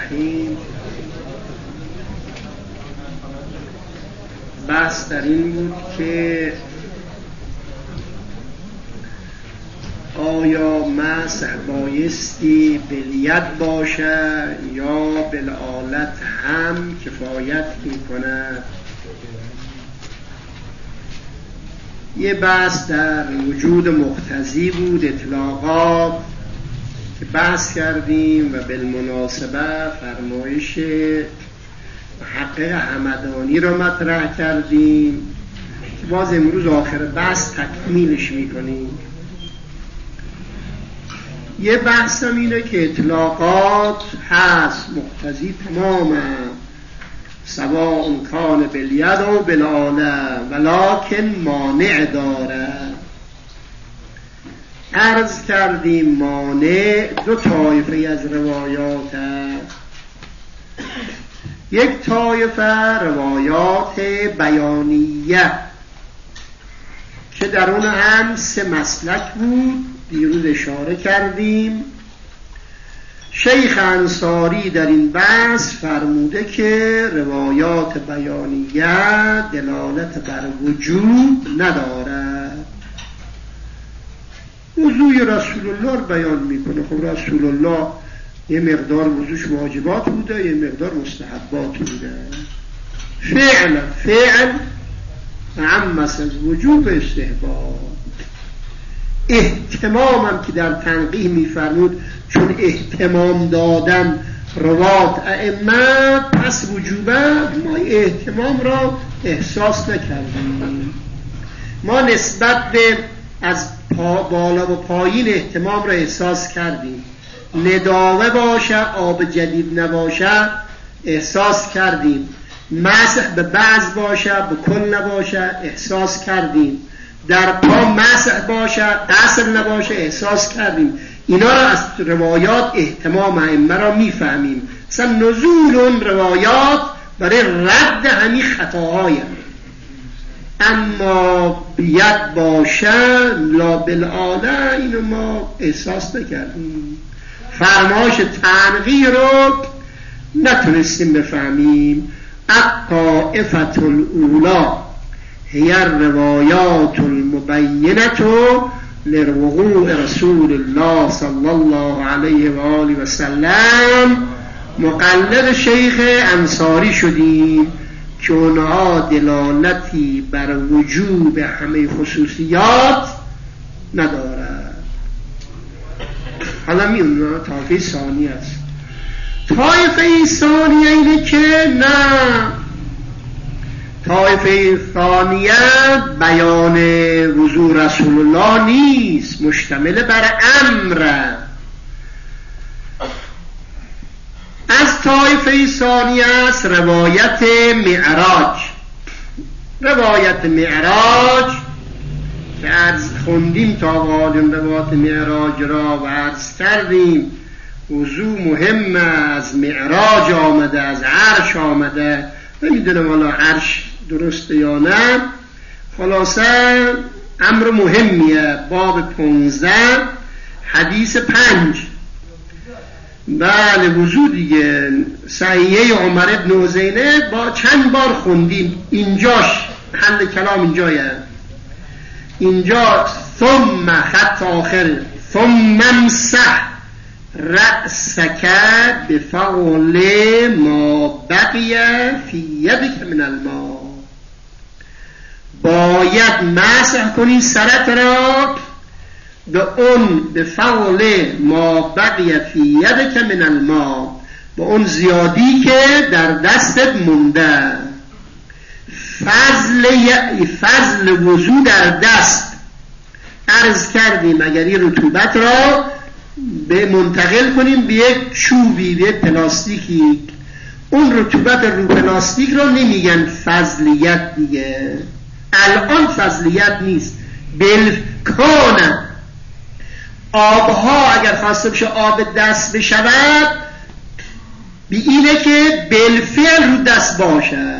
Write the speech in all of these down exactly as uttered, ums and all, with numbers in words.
الرحیم. بحث در این بود که آیا مسح بایستی بالید باشد یا بالآلت هم کفایت میکند؟ یه بحث در وجود مقتضی بود، اطلاقات که بحث کردیم و بالمناسبه فرمایش محقق همدانی را مطرح کردیم که باز امروز آخر بحث تکمیلش میکنیم. یه بحث هم اینه که اطلاقات هست، مقتضی تمامه، سواء کان بالید و بالآلة ولکن مانع داره. عرض کردیم مانع دو طایفه از روایات هست. یک طایفه روایات بیانیه که در اون هم سه مسلک بود، دیروز اشاره کردیم. شیخ انصاری در این بحث فرموده که روایات بیانیه دلالت بر وجوب ندارد، وضوی رسول الله رو بیان میکنه. خب رسول الله یه مقدار وضوش واجبات بوده، یه مقدار مستحبات بوده. فعل فعل عمس از وجوب استحباب. اهتمام هم که در تنقیح میفرمود چون اهتمام دادن روات ائمه پس وجوبه، ما اهتمام را احساس نکردیم. ما نسبت به از پا بالا و پایین اهتمام را احساس کردیم. نداوه باشه آب جدید نباشه احساس کردیم، مسح به بعض باشه به کل نباشه احساس کردیم، در پا مسح باشه اصل نباشه احساس کردیم. اینا را از روایات اهتمام ائمه را میفهمیم. مثلا نزول اون روایات برای رد همین خطاهای هم. اما بید باشه لا بالآلة اینو ما احساس نکردیم. فرمایش تنقیح رو نتونستیم بفهمیم. الطائفة الاولی هی الروایات المبینة لوقوع رسول الله صلی الله علیه و آله و سلم. مقلد شیخ انصاری شدیم که اونها دلالتی بر وجوب همه خصوصیات ندارد. حالا میونه طایفه ثانی است. طایفه ثانیه اینه که نه، طایفه ثانیه بیان وضوع رسول الله نیست، مشتمل بر امر. از طایفه ثانیه است روایت معراج. روایت معراج که عرض خوندیم تا قالیم روایت معراج را و عرض کردیم وضوع مهم از معراج آمده، از عرش آمده. نمیدونم والا عرش درسته یا نه، خلاصه امر مهمیه. باب پونزده حدیث پنج. بله وضوع دیگه صحیحه عمر ابن حسینه با چند بار خوندیم. اینجاش حل کلام اینجایه، اینجا ثم خط آخر ثم امسح رأسک بفضل ما بقی فی یدک من الماء. باید مسح کنی سرت را به اون به فضل ما بقی فی یدک من الماء، به اون زیادی که در دستت مونده. فضل فضل وضو در دست. عرض کردیم اگر این رطوبت را به منتقل کنیم به یک چوبی، به پلاستیکی، اون رطوبت رو پلاستیک را نمیگن فضلیت دیگه. الان فضلیت نیست، بالکانه. آبها اگر خواسته بشه آب دست بشود به اینه که بالفعل رو دست باشه.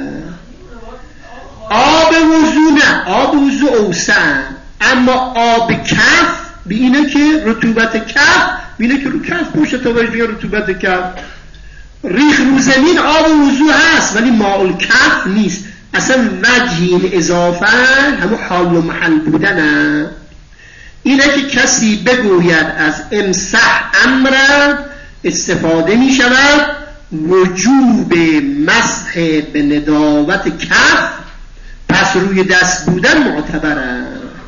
آب وضو نه، آب وضو اوسع، اما آب کف به اینه که رطوبت کف به اینه که رو کف باشه تا بشه رطوبت کف. ریخ رو زمین آب وضو هست ولی ماء الکف نیست، اصلا وجه این اضافه همون حال و محل بودنه. اینه که کسی بگوید از امسح امر استفاده می شود وجوب مسح به نداوت کف، پس روی دست بودن معتبره.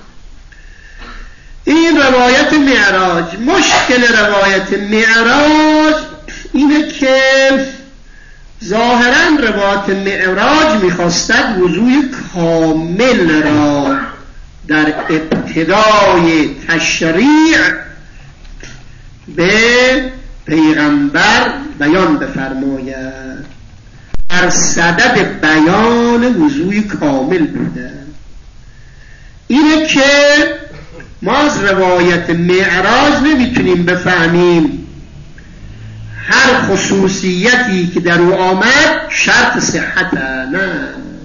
این روایت معراج. مشکل روایت معراج اینه که ظاهرا روایت معراج میخواستد وضوء کامل را در ابتدای تشریع به پیغمبر بیان بفرماید، در صدد بیان وضوء کامل بوده. اینه که ما از روایت معراج نمیتونیم بفهمیم هر خصوصیتی که در او آمد شرط صحت، نه،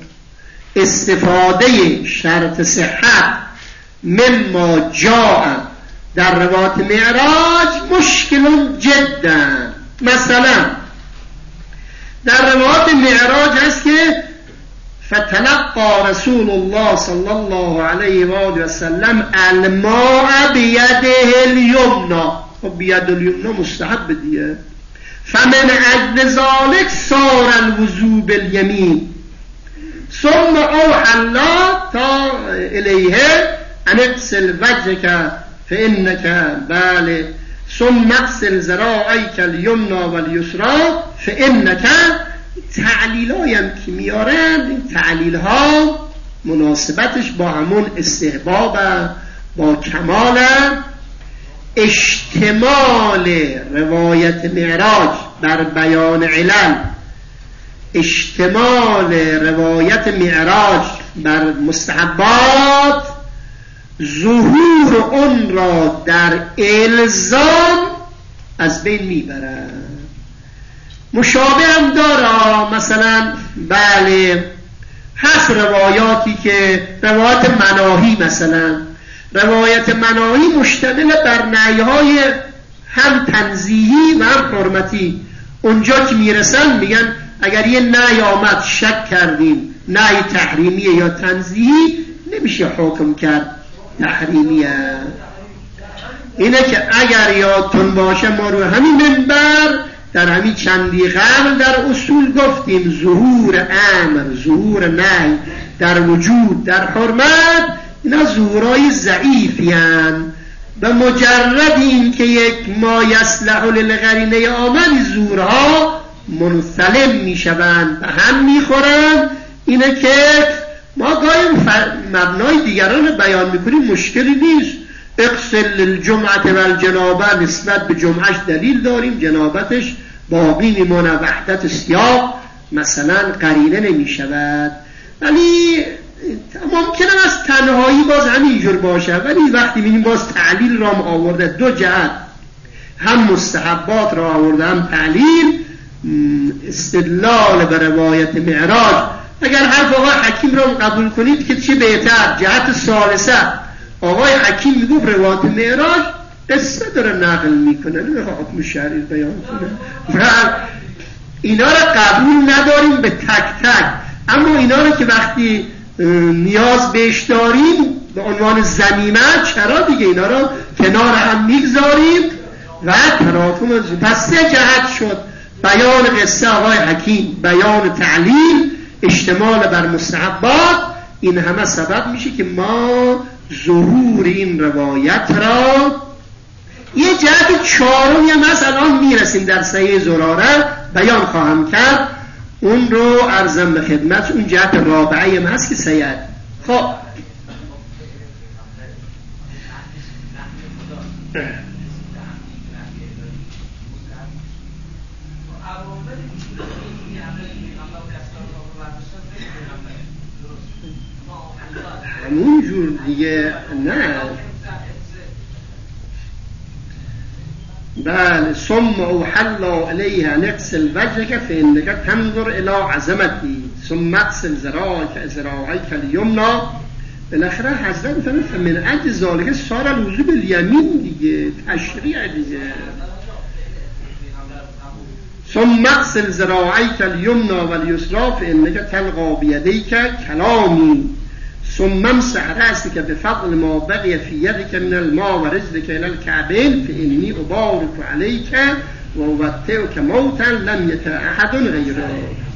استفاده شرط صحت مما جاء در روایت معراج مشکل جدا. مثلا در روایت معراج هست که فتلقى رسول الله صلی الله علیه و آله و سلم الماء بیده الیمنى. خب بید الیمنى مستحب دیگه. فمن اجل ذلك صار الوضوء بالیمین ثم اوحى الله تا الیه ان اغسل وجهك فانك بله ثم اغسل ذراعيك اليمنى والیسرى فانك. تعلیل هایی هم که میارن این تعلیل ها مناسبتش با همون استحباب با کمال اشتمال روایت معراج بر بیان علل، اشتمال روایت معراج بر مستحبات، ظهور اون را در الزام از بین میبرن. مشابه هم داره، مثلا بله هست روایاتی که روایت مناهی، مثلا روایت مناهی مشتمل بر نهی‌های هم تنزیهی و هم حرمتی. اونجا که میرسن میگن اگر یه نهی آمد شک کردیم نهی تحریمیه یا تنزیهی نمیشه حکم کرد تحریمیه. اینه که اگر یادتون باشه ما رو همین منبر در همین چندی قبل در اصول گفتیم ظهور امر، ظهور نهی در وجود، در حرمت، اینا ظهورهای ضعیفی هستند. به مجرد این که یک ما یصلح للقرینه آمد ظهورها منسلم میشوند و هم میخورند. اینه که ما گاهی مبنای دیگران بیان میکنیم مشکلی نیست. اغسل الجمعه و الجنابه نسبت به جمعش دلیل داریم، جنابتش باقی میمونه، وحدت سیاق مثلا قرینه نمیشود. ولی ممکنه از تنهایی باز همینجور باشه، ولی وقتی میبینیم باز تعلیل را آورده دو جهت، هم مستحبات را آورده هم تعلیل، استدلال به روایت معراج. اگر حرف آقای حکیم را قبول کنید که چه بهتر، جهت ثالثه آقای حکیم میگفت روایت معراج قصه داره نقل میکنه، نمیخواد حکم شرعی بیان کنه و اینا را قبول نداریم به تک تک. اما اینا را که وقتی نیاز بهش داریم به عنوان ضمیمه، چرا دیگه اینا را کنار هم میگذاریم و تراکم. پس سه جهت شد: بیان قصه آقای حکیم، بیان تعلیل، اشتمال بر مستحبات. این همه سبب میشه که ما ظهور این روایت را. یه جهت چهارمی هم هست، الان میرسیم در صحیح زراره بیان خواهم کرد، اون رو عرضم به خدمت. اون جهت رابعه هم هست که سید. خب همون جور دیگه نه. بله ثم اوحل علیه ان اغسل وجهک فانک تنظر الی عظمتی ثم اغسل ذراعک ذراعیک الیمنی. بالاخره حضرت میفرماید فمن اجل ذلک صار الوضوء بالیمین دیگه، تشریع دیگه. ثم اغسل ذراعیک الیمنى والیسری فانک تلقی بیدیک کلامی ثم امسح رأسک بفضل ما بقی فی یدک من الماء و رجلک الی الکعبین فانی ابارک علیک و اوطئک موتا لم یطع احد غیرک.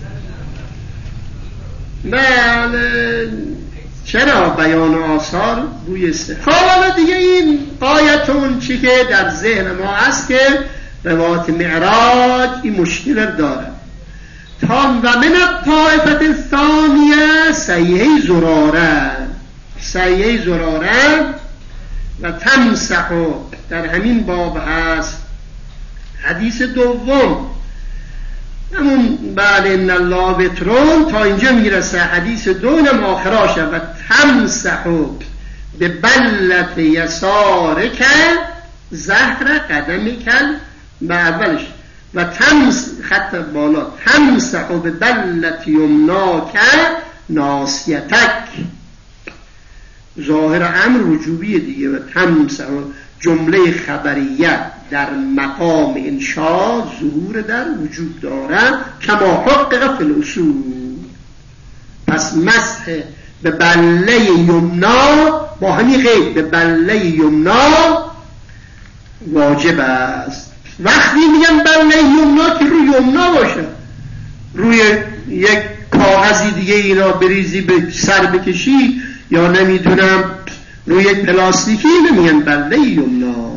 بله چرا بیان آثار بوی استحباب. حالا دیگه این قایتون چی که در ذهن ما هست که روایت معراج این مشکل داره. تا و من الطائفه الثانیه سیحه زراره، سیحه زراره و تمسح در همین باب هست. حدیث دوم همون بعد ان الله وترون تا اینجا میرسه. حدیث دوم آخراشه و تمسح به بلت یسارک زهر قدمک به اولش و تمس خط بالا تمسح به بلت یمناک ناسیتک. ظاهر امر وجوبیه دیگه. و تمسح جمله خبریه در مقام انشاء ظهور در وجود داره کما حقق فی الاصول. پس مسح به بله یمنا با همین قید به بله یمنا واجب است. وقتی میگم بله یمنا که روی یمنا باشه، روی یک کاغذی دیگه اینا بریزی به سر بکشی یا نمیدونم روی یک پلاستیکی نمیگن بله یمنا.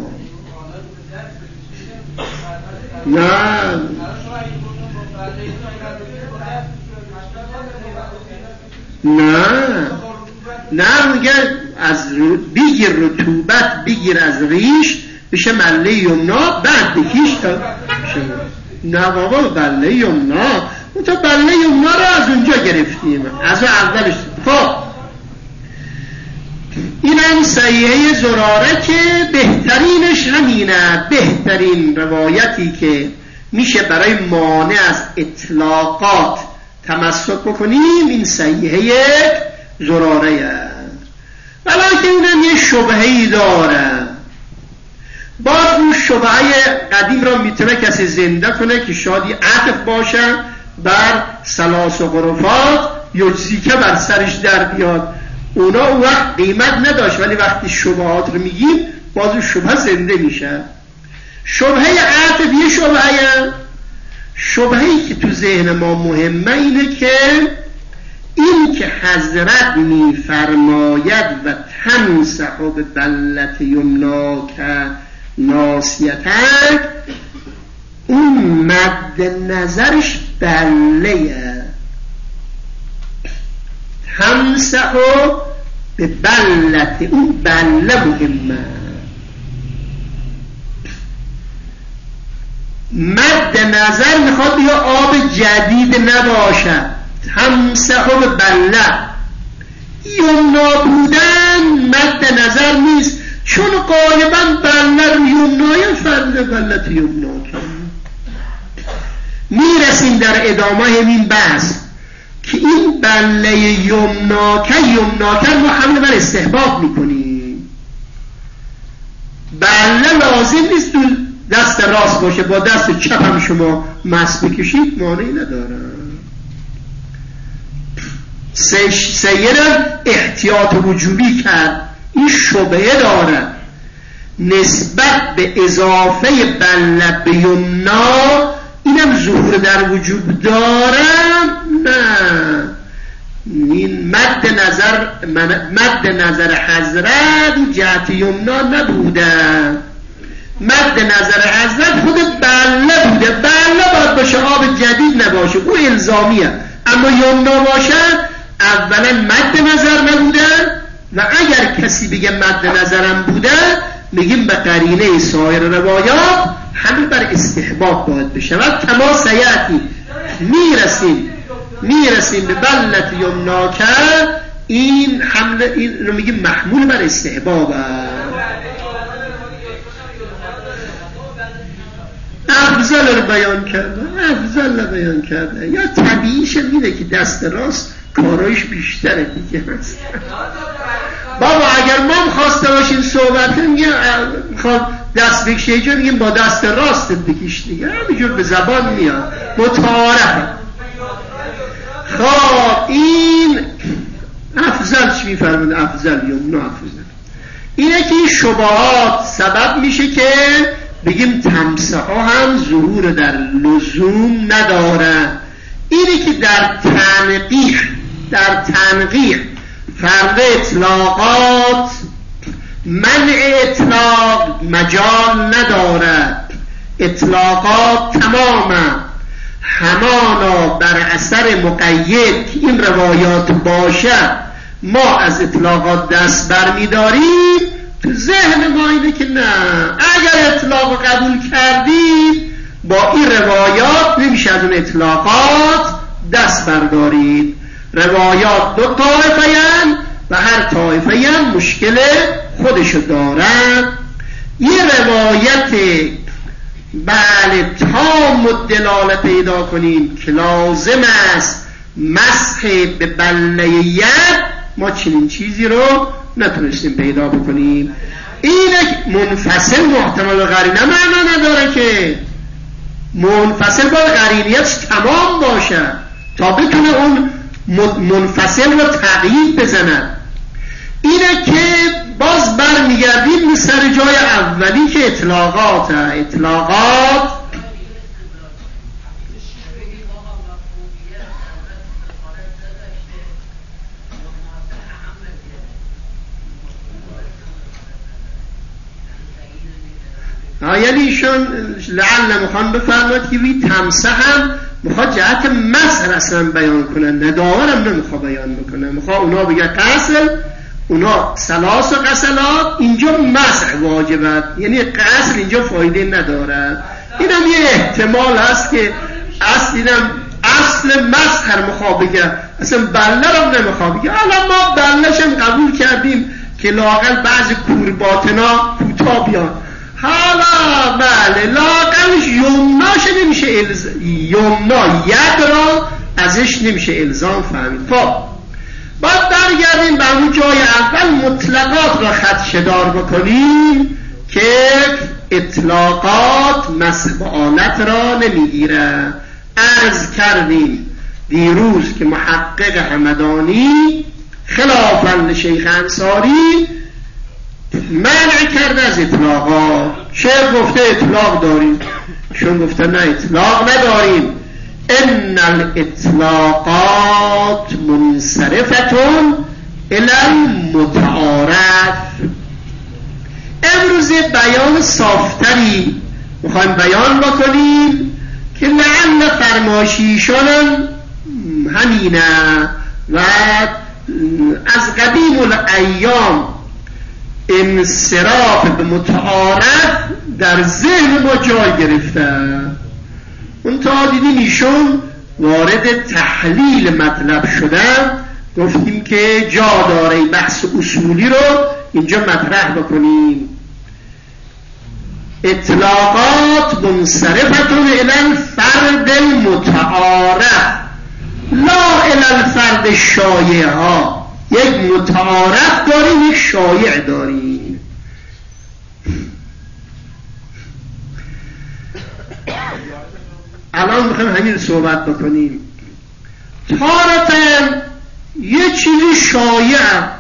نه نه نه میگه از بگیر رطوبت بگیر از ریش بشه بله یمنا بعد بکیش تا نه بابا بله یمنا اون تا بله یمنا رو از اونجا گرفتیم از اولش. خب این هم صحیحه زراره که بهترینش همینه. بهترین روایتی که میشه برای مانع از اطلاقات تمسک بکنیم این صحیحه زراره. ولیکن اونم یه شبهه‌ای داره. باز اون شبهه قدیم را میتونه کسی زنده کنه که شادی عطف باشه بر سلاس و غرفات یجزی که بر سرش در بیاد. اونا اون وقت قیمت نداشت ولی وقتی شبهات رو میگیم باز اون شبه زنده میشه. شبهه عطف یه شبهه. شبهه‌ای که تو ذهن ما مهمه اینه که این که حضرت میفرماید و تمسح به بلت یمناک ناسیتک اون مد نظرش بله تمسح به بلت اون بله مهمه. مد نظر میخواد یا آب جدید نباشه. تمسح به بله یمنا بودن مد نظر نیست چون غالبا بله رو یمنای فرد بلت یمنا میرسیم در ادامه همین بحث که این بله یمناکه یمناکه ما حمل بر استحباب میکنیم. بله لازم نیست دست راست باشه با دست چپ هم شما مس بکشید مانعی نداره. سیرم احتیاط وجوبی کرد. این شبهه داره نسبت به اضافه بله به یمنا اینم ظهور در وجود داره. نه این مد نظر مد نظر حضرت جهت یمنا نبوده. مد نظر حضرت خود بله بوده. بله باید باشه آب جدید نباشه او الزامیه. اما یمنا باشه اولا مد نظر نبوده و اگر کسی بگه مد نظرم بوده میگیم به قرینه سایر روایات حمل بر استحباب باید بشه. و کما سیعتی میرسیم میرسیم به بلت یمناکه این حمل این رو میگیم محمول بر استحباب. افضل رو بیان کرده افضل رو بیان کرده یا طبیعیش میده که دست راست کارایش بیشتره دیگه هست. بابا اگر ما خواسته باشیم صحبت میگه میخواد دست بکشه اینجا میگیم با دست راست بکش دیگه، همینجور به زبان میاد متعارفه. خب این افضل چی میفرمون؟ افضل یا نه افضل اینه که این شبهات سبب میشه که بگیم تمسه ها هم ظهور در لزوم ندارن. اینه که در تنقیح در تنقیح فرد اطلاقات منع اطلاق مجال ندارد. اطلاقات تماما همانا بر اثر مقید که این روایات باشد ما از اطلاقات دست برمیداریم. تو ذهن ما اینه که نه، اگر اطلاق قبول کردید با این روایات نمیشه از اون اطلاقات دست بردارید. روایات دو طایفه هستند و هر طایفه هم مشکل خودشو دارن. یه روایت بله تام الدلاله پیدا کنیم که لازم است مسح به بله ید، ما چنین چیزی رو نتونستیم پیدا بکنیم. این منفصل محتمل قرینه معنا نداره که منفصل با قرینیت تمام باشه تا بتونه اون منفصل رو تغییر بزند. اینه که باز برمیگردیم سر جای اولی که اطلاقات اطلاقات یعنی ایشون لعل میخوان بفرماد که بی تمسه هم میخواد جهت مسح اصلا بیان کنن، نداورم نمیخواد بیان بکنن، میخواد اونا بگه قصل، اونا سلاس و قسلات، اینجا مسح واجبت، یعنی قصل اینجا فایده نداره. اینم یه احتمال هست که اصل اینم اصل مسح رو میخواد بگه، اصلا بله رو نمیخواد بگه. حالا ما بلش هم قبول کردیم که لاقل بعضی کورباتنا کوتاه بیان، حالا بله لاقلش یمناش نمیشه الز... یمنا ید را ازش نمیشه الزام فهمید. خب باید برگردیم به اون جای اول مطلقات را خدشه‌دار بکنیم که اطلاقات مسح آلت را نمیگیره. عرض کردیم دیروز که محقق همدانی خلافاً شیخ انصاری منع کرده از اطلاقات. شیخ گفته اطلاق داریم، شون گفته نه اطلاق نداریم. ان الاطلاقات منصرفتون الی المتعارف. امروز بیان صافتری میخوایم بیان بکنیم که لعل فرمایشیشون همینه و از قدیم الایام انصراف به متعارف در ذهن ما جای گرفته. اون تا دیدیم ایشون وارد تحلیل مطلب شدن، گفتیم که جا داره بحث اصولی رو اینجا مطرح بکنیم. اطلاقات منصرفتون الی الفرد المتعارف لا الی الفرد الشایع ها. یک متعارف داریم، یک شایع داریم. الان میخوایم همین صحبت بکنیم. تارتاً یه چیزی شایع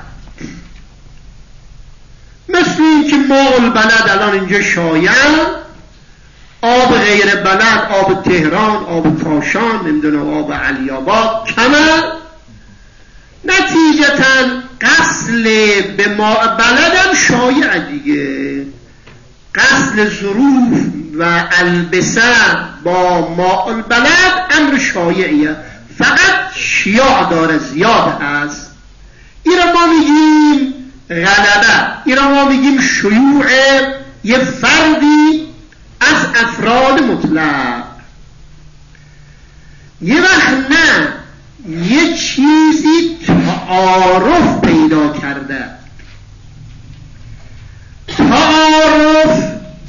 مثل این که ماء البلد الان اینجا شایع، آب غیر بلد، آب تهران، آب کاشان، نمیدونم آب علی‌آباد کمه. نتیجتاً قصل به ماء بلد هم شایع دیگه. قصل ظروف و البسه با ماء البلد امر شایعیه، فقط شیاع داره، زیاد هست. این را ما میگیم غلبه، این را ما میگیم شیوع یه فردی از افراد مطلق. یه وقت نه، یه چیزی تعارف پیدا کرده. تعارف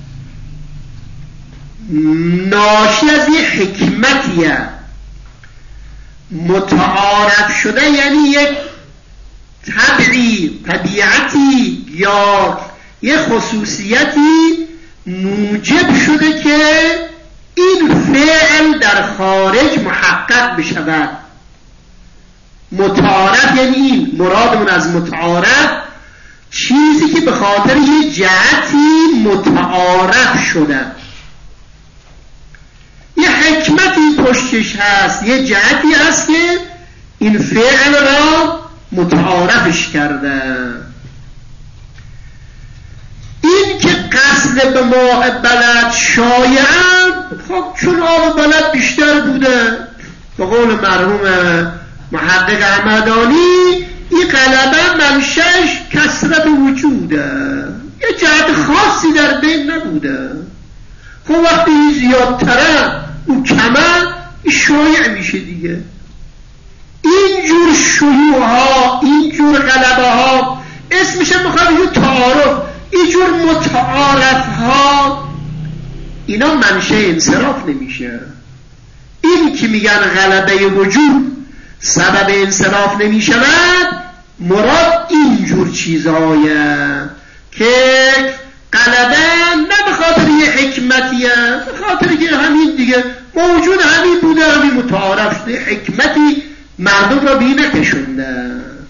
ناشی از یه حکمتیه. متعارف شده یعنی یک طبعی، طبیعتی یا یه خصوصیتی موجب شده که این فعل در خارج محقق بشود. متعارف یعنی این، مرادمون از متعارف چیزی که به خاطر یه جهتی متعارف شده، یه حکمتی پشتش هست، یه جهتی هست که این فعل را متعارفش کرده. این که قصد به ماء بلد شایعه، خب چون آب بلد بیشتر بوده، به قول مرحوم محقق احمدانی این غلبه منشأش کثرت وجوده، یه جهت خاصی در بین نبوده. خب وقتی این زیادتره او کمه شایع میشه دیگه. اینجور شیوع ها، اینجور غلبه ها اسمش میخواد یه تعارف، اینجور متعارف ها اینا منشأ انصراف نمیشه. این که میگن غلبه وجود سبب انصراف نمیشود، مراد اینجور چیزایه که غلبه نه به خاطر یه حکمتیه، به خاطر که همین دیگه موجود همین بوده، همین متعارف شده، حکمتی مردم را بی نکشنده.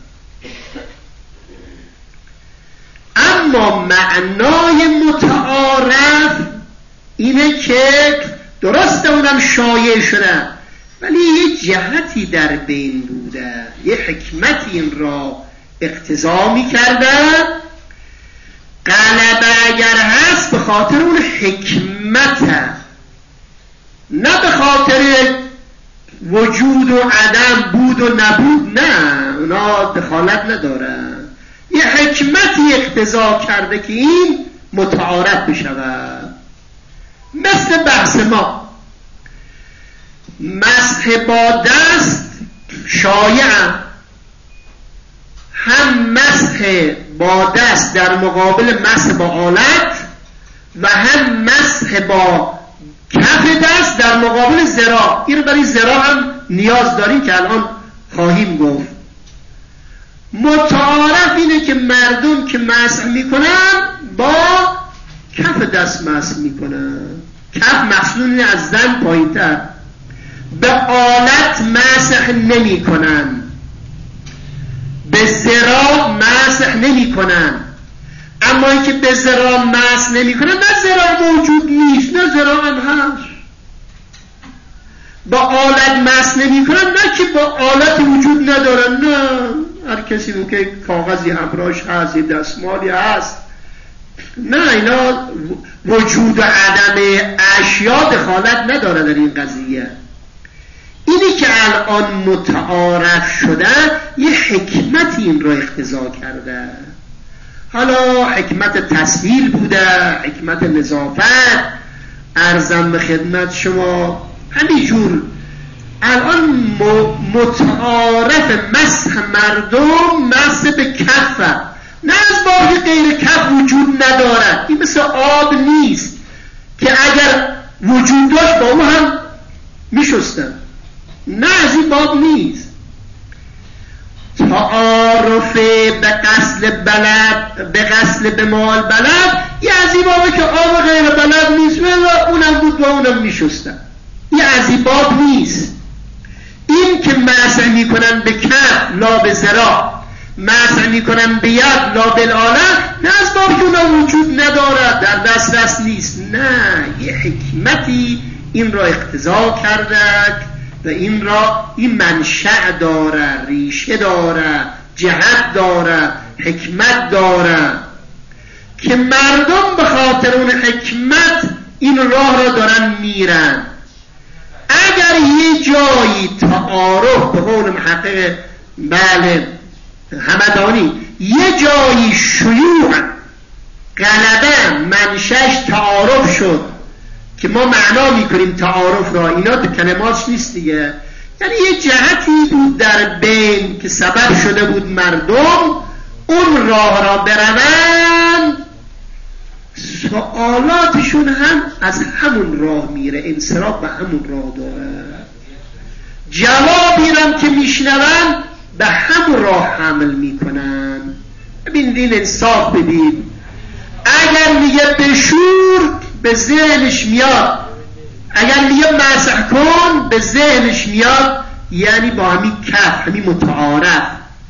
اما معنای متعارف اینه که درسته اونم شایع شده ولی یه جهتی در بین بوده، یه حکمتی این را اقتضا می کرده. غلبه اگر هست به خاطر اون حکمت، نه به خاطر وجود و عدم، بود و نبود، نه اونا دخالت نداره. یه حکمتی اقتضا کرده که این متعارف بشود. مثل بحث ما مسح با دست شایع، هم مسح با دست در مقابل مسح با آلت و هم مسح با کف دست در مقابل ذراع. این برای ذراع هم نیاز داریم که الان خواهیم گفت. متعارف اینه که مردم که مسح میکنن با کف دست مسح میکنن، کف مخصوص از زن پایین‌تر، به آلت مسح نمی کنن، به ذراع مسح نمی کنن. اما این که به ذراع مسح نمی کنن، نه ذراع موجود نیست نه ذراع هم هست. با آلت مسح نمی کنن، نه که با آلت وجود ندارن، نه هر کسی اون که کاغذی همراهش هست، یه دستمالی هست، نه اینا وجود و عدم اشیا دخالت نداره در این قضیه. اینی که الان متعارف شده یه حکمت این رو اقتضا کرده. حالا حکمت تسهیل بوده، حکمت نظافت، عرضم به خدمت شما همینجور الان متعارف مسح مردم مسح به کفه، نه از باقی غیر کف وجود ندارد. این مثل آب نیست که اگر وجود داشت با اون هم میشستن، نه از این باب نیست. تعارف به قصد بلد، به قصد به مال بلد، یه از این بابه که آب غیر بلد نیست و اونم بود و اونم میشستن، یه از این باب نیست. این که مسح میکنن به کف لا به ذراع، مسح میکنن به ید لا بالآلت، نه از باب که اونم وجود ندارد، در دست دست نیست، نه یه حکمتی این را اقتضا کرده و این را این منشأ داره، ریشه داره، جهت داره، حکمت داره که مردم به خاطر اون حکمت این راه را دارن میرن. اگر یه جایی تعارف به قول محقق بله همدانی یه جایی شیوع غلبه منشأش تعارف شد که ما معنا میکنیم تعارف را، اینا تو کلماتش نیست دیگه، یعنی یه جهتی بود در بین که سبب شده بود مردم اون راه را برون، سوالاتشون هم از همون راه میره، انصراف به همون راه داره. جوابی هم که میشنون به همون راه حمل میکنن. ببینید این انصاف بدید. اگر میگه بشور به ذهنش میاد، اگر میگه مسح کن به ذهنش میاد، یعنی با همین کف، همین متعارف.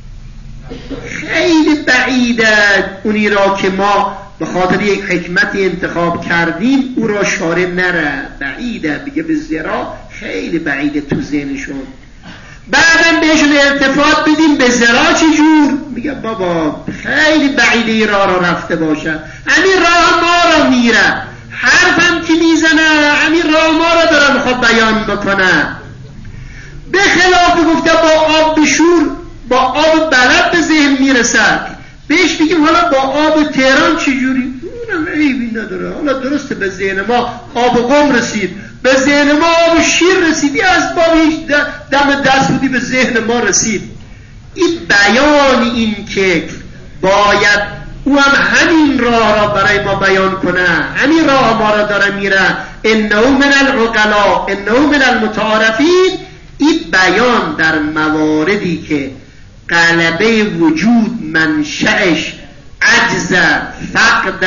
خیلی بعیده اونی را که ما به خاطر یک حکمتی انتخاب کردیم او را شارع نره، بعیده، بگه به زرا، خیلی بعیده تو ذهنشون. بعدم بهشون التفات بدیم به زرا چجور؟ میگه بابا خیلی بعیده ای راه را رفته باشه، همین راه ما را میره، حرفم که میزنه همین راه ما را داره میخواد بیان بکنه. به خلاف گفته با آب بشور، با آب بلد به ذهن میرسد. بهش بگیم حالا با آب تهران چجوری؟ اونم عیبی نداره. حالا درسته به ذهن ما آب قم رسید، به ذهن ما آب شیر رسیدی، از باب هیچ دم دست بودی به ذهن ما رسید. این بیان این که باید او هم همین راه را برای ما بیان کنه، همین راه ما را داره میره، انه من العقلا انه من المتعارفین. این بیان در مواردی که غلبه وجود منشأش عجز، فقد،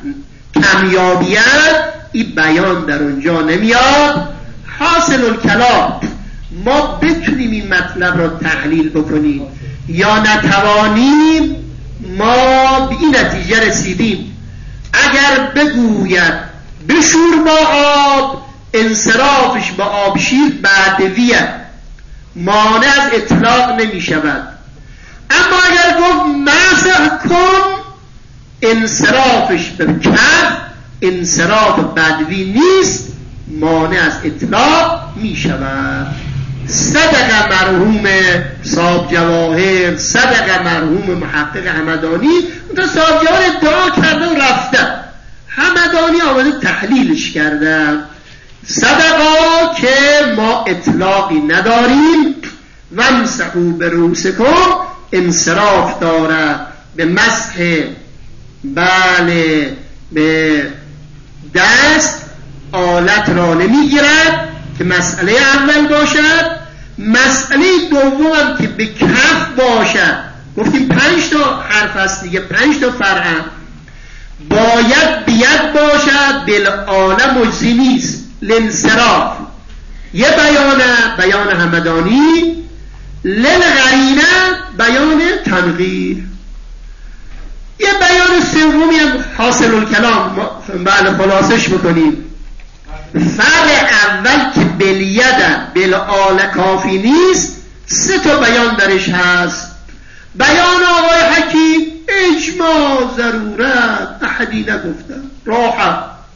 کمیابیت، این بیان در اونجا نمیاد. حاصل الکلام ما بتونیم این مطلب را تحلیل بکنیم یا نتوانیم، ما به این نتیجه رسیدیم اگر بگوید بشور با آب، انصرافش با آب شیر بعدویه، مانع از اطلاق نمی شود. اما اگر گفت مسح کن، انصرافش به کف، انصراف بدوی نیست، مانع از اطلاق می شود. صدق مرحوم صاحب جواهر، صدق مرحوم محقق همدانی. اون صاحب جواهر ادعا کرده و رفته، همدانی آمده تحلیلش کرده. صدقا که ما اطلاقی نداریم، وامسحوا برؤوسکم انصراف داره به مسح، بله، به دست، آلت را نمیگیرد که مسئله اول باشد. مسئله دوم که به کف باشد، گفتیم پنج تا حرف هست دیگه، پنج تا فرع، باید بید باشد، بالآله مجزی نیست، لانصراف. یه بیانه بیان همدانی، للغرینه بیان تنغیر. یه بیان سومی هم حاصل الکلام، بله خلاصش بکنیم. فرع اول که بلیده بالآله کافی نیست، سه تا بیان درش هست. بیان آقای حکیم اجماع، ضرورت، احدی نگفته، راحت.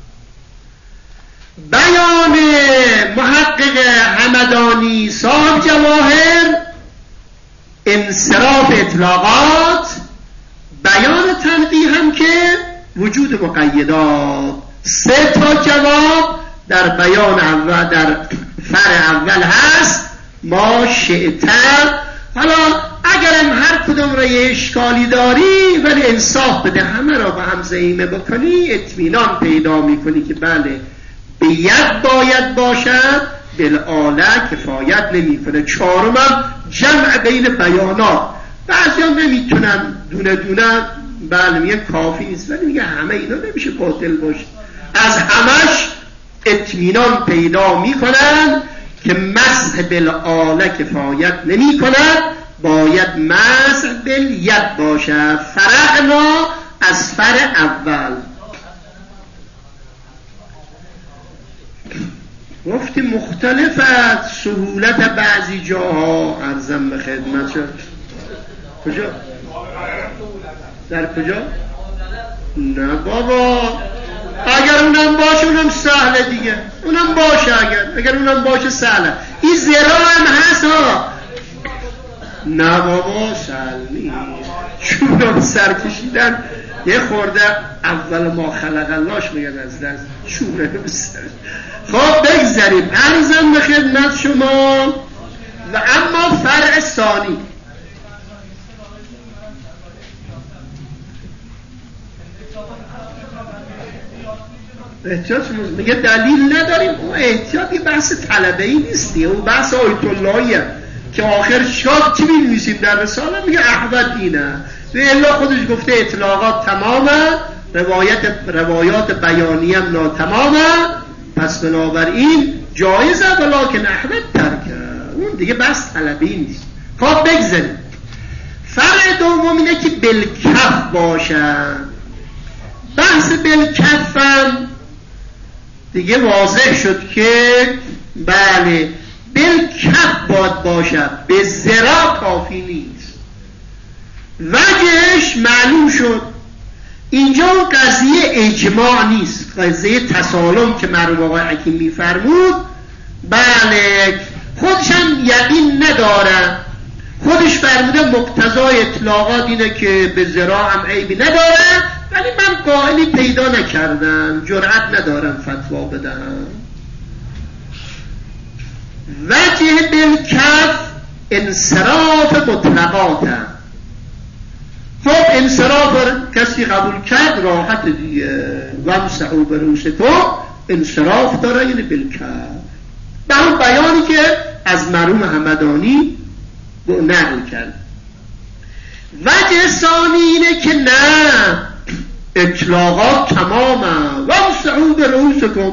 بیان محقق همدانی صاحب جواهر انصراف اطلاقات. بیان تنقیح هم که وجود مقیدات. سه تا جواب در بیان اول، در فرع اول هست. ما شئتر، حالا اگرم هر کدوم را یه اشکالی داری ولی انصاف بده، همه را با هم زعیمه بکنی، اطمینان پیدا میکنی که بله به ید باید باشد، بالآله کفایت نمیکنه. چهارمم جمع بین بیانات. بعضی هم نمیتونن دونه دونه، بله میگه کافی نیست، ولی میگه همه اینا نمیشه باطل باشه. از همش اطمینان پیدا میکنن که مسح بالآله کفایت نمی کند، باید مسح بالید باشد. فرعنا از فرع اول. گفتی مختلف از سهولت بعضی جاها. عرضم به خدمت شد. کجا؟ در کجا؟ نه بابا، اگر اونم باشه اونم سهله دیگه، اونم باشه، اگر اگر اونم باشه سهله. این زرا هم هست ها. نه بابا سهل نیست، چون سر کشیدن یه خورده اول ما خلق اللهش میگن از دست چوره بسر. خب بگذاریم. عرضم به خدمت شما. و اما فرع ثانی، احتیاط میگه دلیل نداریم. اون احتیاطی بحث طلبه‌ای نیستی، اون بحث آیت اللهیه. که آخر شاد چی می‌نویسیم در رساله؟ میگه احمد اینه و الا خودش گفته اطلاقات تمامه، روایت روایات بیانی هم ناتمامه، پس بنابراین جایزه ولکن احمد ترکه. اون دیگه بس طلبی نیست. خب بگذاریم. فرع دوم اینه که بالکف باشن. بحث بالکف هم دیگه واضح شد که بله بالکف باید باشد، به ذراع کافی نیست. وجهش معلوم شد. اینجا قضیه اجماع نیست، قضیه تسالم که مرحوم آقای حکیم میفرمود. بله خودش هم یقین نداره، خودش فرموده مقتضای اطلاقات اینه که به ذراع هم عیبی نداره، ولی من قائلی پیدا نکردم، جرأت ندارم فتوا بدم. وجه بالکف انصراف مطلقات هم. خب انصراف کسی قبول کرد راحت دیگه، وامسحوا برؤوسکم انصراف داره، یعنی بالکف. به اون بیانی که از مرحوم همدانی نقل کرد. وجه ثانی اینه که نه، اطلاقات تمامه. وامسحوا برؤوسکم،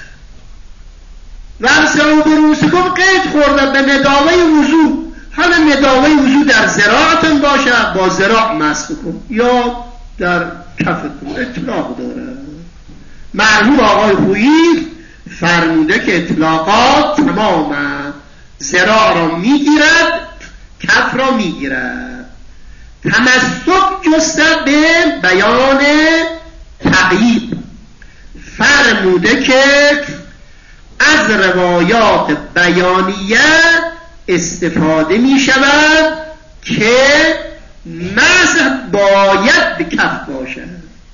وامسحوا برؤوسکم قید خورده به نداوه وضو. حالا نداوه وضو در ذراعتون باشه، با ذراع مسح کن، یا در کفتون، اطلاق داره. مرحوم آقای خویی فرموده که اطلاقات تمامه، ذراع را میگیرد، کف را میگیرد. تمسک جسته به بیان تقیید، فرموده که از روایات بیانیه استفاده می شود که مسح باید به کف باشد.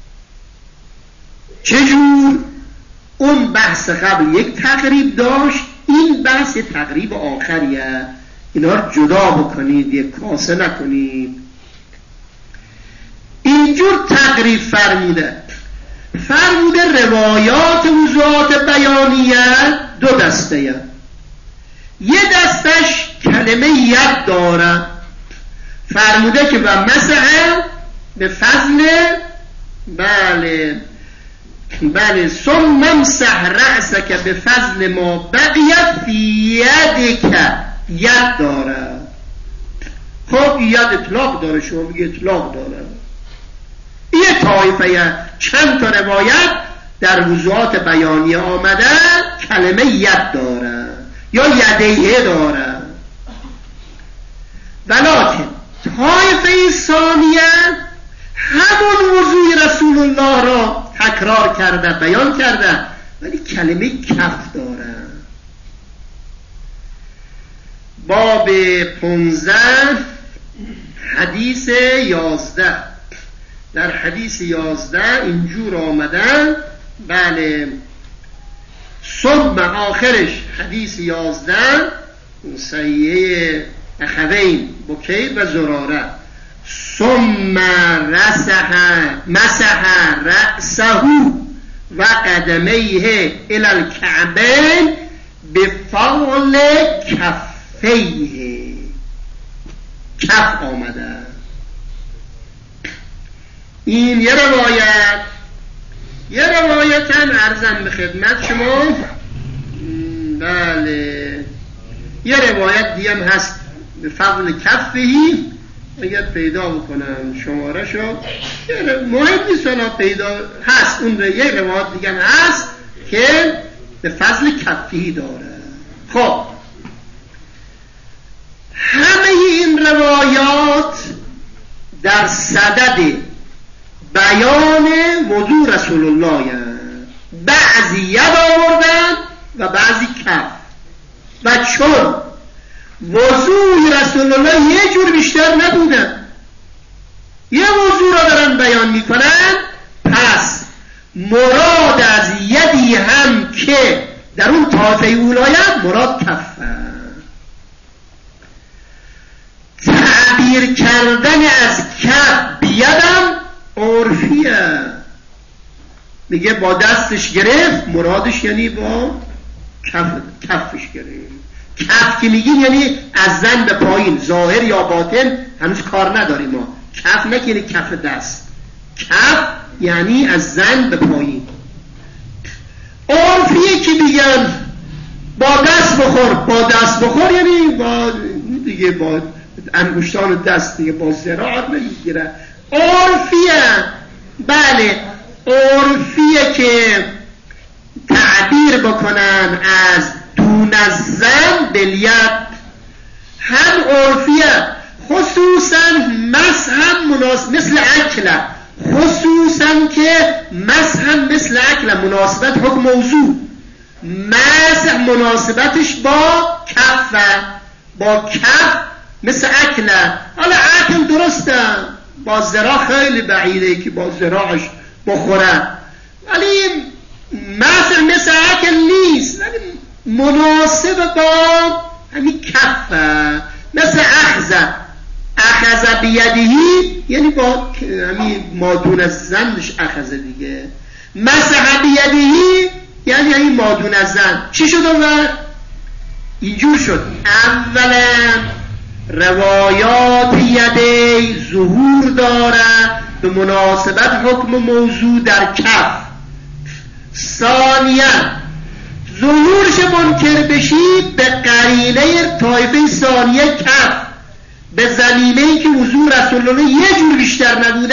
چجور؟ اون بحث قبل یک تقریب داشت، این بحث تقریب آخریه. اینا رو جدا بکنید، یک کاسه نکنید. اینجور تقریب فرموده فرموده روایات وضوحات بیانیه دو دسته هست. یه دستش کلمه ید داره، فرموده که و مسح به فضل بله بله ثم امسح رأسک به فضل ما بقیت فی یدک، ید داره. خب ید اطلاق داره، شما میگه اطلاق داره. یه طایفه چند تا روایت در وضوحات بیانیه آمده کلمه ید داره یا یدیه داره، ولکن طایفه ثانیه همون وضوی رسول الله را تکرار کرده، بیان کرده، ولی کلمه کف داره. باب پانزده حدیث یازده. در حدیث یازده اینجور آمدن بله ثم آخرش حدیث یازده صحیحه اخوین بکیر و زراره ثم رسح مسح رأسه و قدمیه الى الکعبین بفضل کفیه. کف آمده. این یه روایت. یه روایتاً عرضم به خدمت شما بله یه روایت دیم هست به فضل کفهی، اگر پیدا بکنم شماره شو مهم نیست، حالا پیدا هست اون یه روایت دیگه هست که به فضل کفهی داره. خب همه این روایات در صدد بیان وضو رسول الله یعنی بعضی ید آوردن و بعضی کف، و چون وضوی رسول الله یه جور بیشتر نبودن، یه وضو را دارن بیان میکنن، پس مراد از یدی هم که در اون طایفه اولاید مراد کفه. تعبیر کردن از کف بیدم عرفیه، میگه با دستش گرفت، مرادش یعنی با کف، کفش گرفت. کف که میگیم یعنی از زن به پایین، ظاهر یا باطن هنوز کار نداریم ما. کف نه یعنی کف دست، کف یعنی از زن به پایین. عرفیه که میگن با دست بخور، با دست بخور یعنی با دیگه با انگشتان دست دیگه، با ذراع نمیگیره. عرفیه، بله عرفیه که تعبیر بکنن از دون از زن بلید، هم عرفیه خصوصا مس هم مناسب مثل اکله، خصوصا که مس هم مثل اکله مناسبت حکم موضوع، مس مناسبتش با کف، با کف مثل اکله. حالا اکل درسته با ذراع خیلی بعیده که با ذراعش بخوره، ولی مثل مثل اکل نیست، ولی مناسب با همین کف، مثل اخذ اخذ بیدهی یعنی با همین مادون از زنش اخذ دیگه، مسح بیدهی یعنی همین مادون از زن. چی شد اون؟ اینجور شد اولا روایات یدی ظهور داره به مناسبت حکم موضوع در کف. ثانیا ظهورش منکر بشی به قرینه طایفه ثانیه کف، به زمینه‌ای که حضور رسول الله یه جور بیشتر نبوده،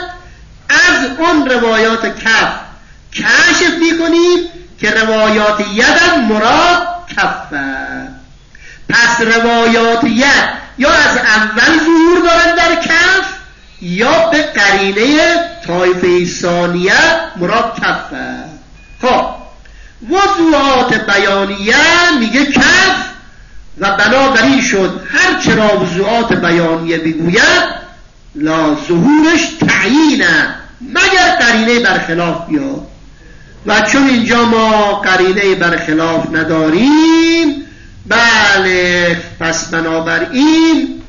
از اون روایات کف کشف میکنیم که روایات یدم مراد کفه. پس روایات ید یا از اول ظهور دارن در کف یا به قرینه طایفه ثانیه مراد کفه. خب وضوعات بیانیه میگه کف و بنابراین شد هر چرا وضوعات بیانیه بگوید لا ظهورش تعیینه مگر قرینه برخلاف بیاد، و چون اینجا ما قرینه برخلاف نداریم، بله پس بنابراین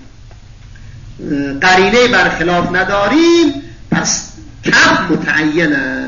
قرینه برخلاف نداریم پس کف متعینه.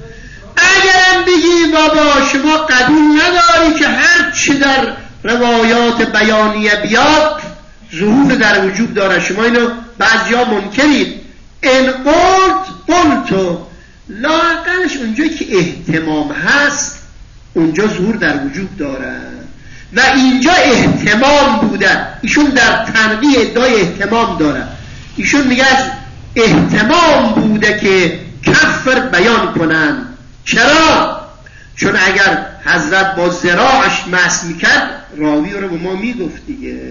اگرم بگی بابا شما قبول نداری که هر چی در روایات بیانیه بیاد ظهور در وجود داره، شما اینو بعضیا منکرید، ان قلت قلتو، لااقلش اونجا که اهتمام هست اونجا ظهور در وجود داره و اینجا اهتمام بوده. ایشون در تنقیح ادعای اهتمام داره، ایشون میگه از اهتمام بوده که کفر بیان کنن. چرا؟ چون اگر حضرت با ذراعش مس میکرد راوی رو به ما میگفت دیگه.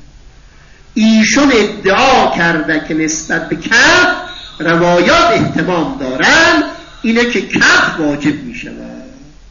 ایشون ادعا کرده که نسبت به کف روایات اهتمام دارن، اینه که کف واجب میشود.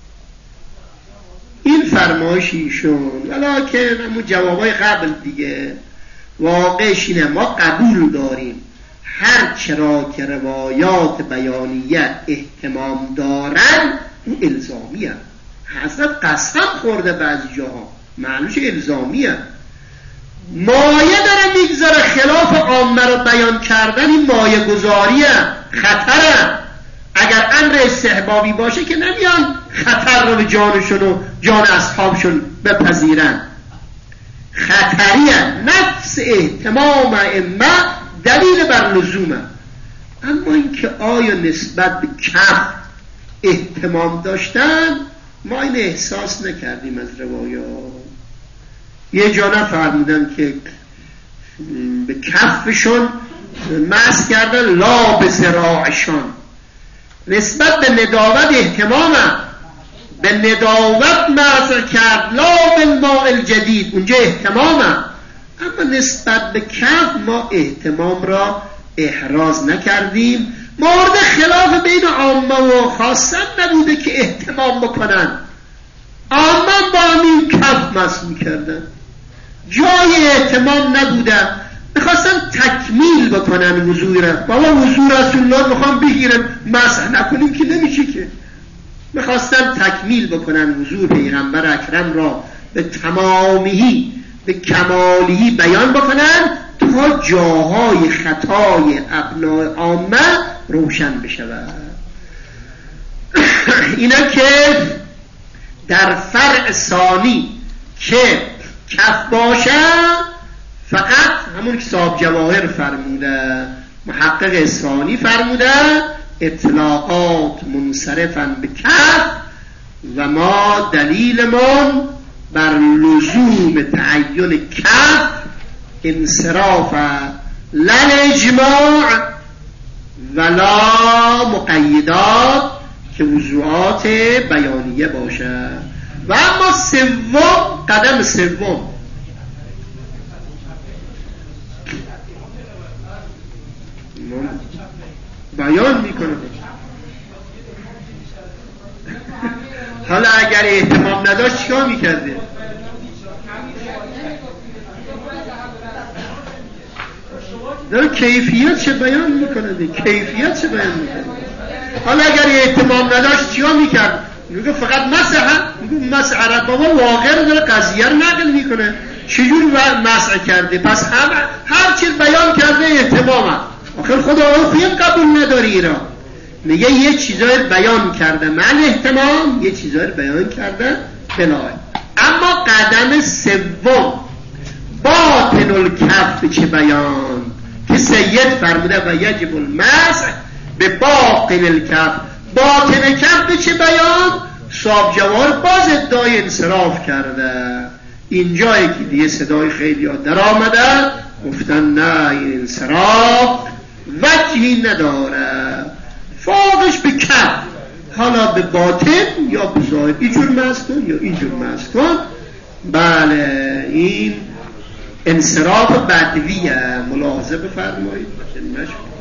این فرمایش ایشون، ولیکن همون جوابای قبل دیگه واقعش اینه ما قبول داریم هر چرا که روایات بیانیه اهتمام دارن اون الزامیه. حضرت قسم خورده بعضی جاها معنوش الزامیه، مایه داره میگذاره خلاف عامه رو بیان کردن، این مایه گذاریه، خطره. اگر امر استحبابی باشه که نمیان خطر رو به جانشون و جان اصحابشون بپذیرن، خطریه. نفس اهتمام ائمه دلیل بر لزومه، اما اینکه آیا نسبت به کف اهتمام داشتن ما این احساس نکردیم از روایات. یه جا نفرمودن که به کفشون مس کردن لا به ذراعشان، نسبت به نداوت اهتمامه، به نداوت مس کرد لا بالماء الجدید، اونجا اهتمامه. اما نسبت به کف ما اهتمام را احراز نکردیم. مورد خلاف بین عامه و خاصه نبوده که اهتمام بکنن، عامه با همین کف مس میکردن، جای اهتمام نبوده. میخواستن تکمیل بکنن وضوع را، بابا وضوع رسول الله میخوام بگیرن مسح نکنیم که نمیشه که. میخواستن تکمیل بکنن وضوع پیغمبر اکرم را به تمامی به کمالی بیان بکنن تا جاهای خطای ابناء عامه روشن بشود. اینا که در فرع ثانی که کف باشه فقط همون که صاحب جواهر فرموده، محقق ثانی فرموده اطلاقات منصرفن به کف و ما دلیلمون بر لزوم تعین کف انصراف لا اجماع ولا مقیدات که موضوعات بیانیه باشه. و اما سوم، قدم سوم بیان میکنه. حالا اگر اهتمام نداشت چیکار میکرده؟ داره کیفیت چه بیان میکنه ده. کیفیت چه بیان میکنه. حالا اگر اهتمام نداشت چیکار میکرد؟ میگه فقط مسح، میگه مسح را بابا واقع رو داره قضیه رو نقل میکنه. چجور مسح کرده؟ پس هم هر چیز بیان کرده اهتمامه. آخر خدا آخیر قبول نداری را. میگه یه چیزایی بیان کرده من اهتمام، یه چیزایی بیان کرده بلای. اما قدم سوم باطن الکف چه بیان که سید فرموده و یجب المسح به باطن الکف. باطن کف چه بیان؟ صاحب جواهر باز ادعای انصراف کرده. اینجایی که دیگه صدای خیلی ها در آمده گفتن نه این انصراف وجهی نداره، فاقش به کف، حالا به باطن یا به ظاهر، اینجور مسح کن یا اینجور مسح کن. بله این انصراف بدویه، ملاحظه بفرمایید.